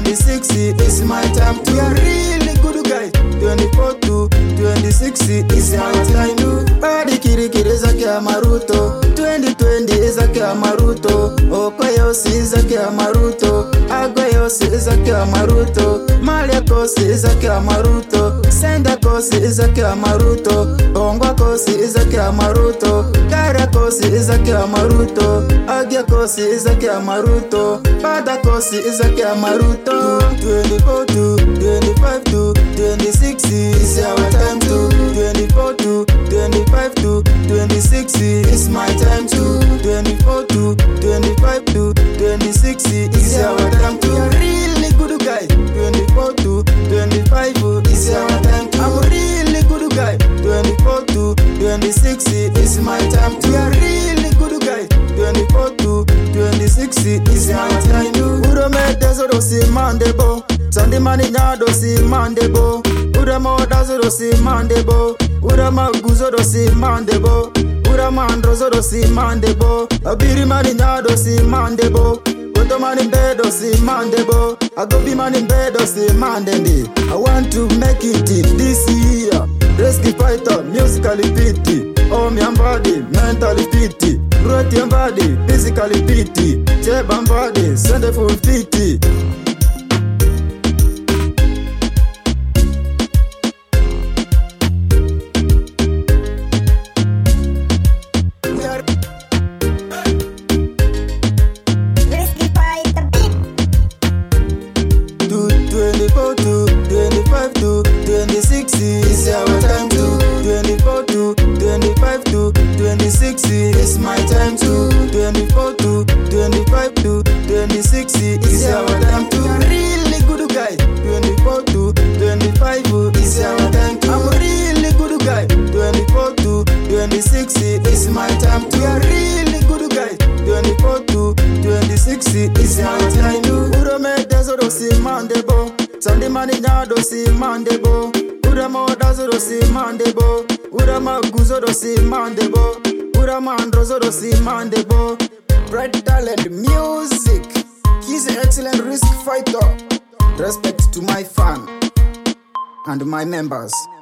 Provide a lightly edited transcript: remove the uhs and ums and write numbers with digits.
26 is my time to. We are really good guys. 24 to 26 is our time to. Badi kirikiri zake ya Maruto. 2020 zake ya Maruto. Okoyosi zake ya Maruto. Agoyosi zake ya Maruto. Malia kosi zake ya Maruto. Senda kosi zake ya Maruto. Ongwa kosi zake ya Maruto. Kara kosi zake ya Maruto. Agia kosi zake ya Maruto. Bada kosi zake ya Maruto. 24 to 25 to 26 is our time to. 24 to 25 to 26 is my time to. 24 to 25 to 26 is our time to. We are really good guy. 24 to 25 is our time to. I'm really good guy. 24 to 26 is my time to. We are really good guy. 24 to 26 is our time to. Urome desoro si mandebo. Sandi mani nyado si mandebo. Urama odazoro si mandebo. Urama guzoro si mandebo. Urama androzoro si mandebo. Abiri mani nyado si mandebo. Oto mani bedo si mandebo. Agobi mani bedo si mandendi. I want to make it this year. Rescue fighter, musically pity. Oh me and body, mentally pity. Roti and body, physically pity. Jeb and body, send a full pity. Is our time to. 24 to 25 to 26 is my time to. 24 to 25 to 26 is our time to. I'm really good guy. 24 to 25 is our time to. I'm really good guy. 24 to 26 is my time to. We are really good guy. 24 to 26 is our time to. Urome desoro si mandebo. Sandi mani nyado si mandebo. Urama odazoro si mandebo. Urama guzoro si mandebo. Urama androzoro si mandebo. Bright talent music. He's an excellent risk fighter. Respect to my fan and my members.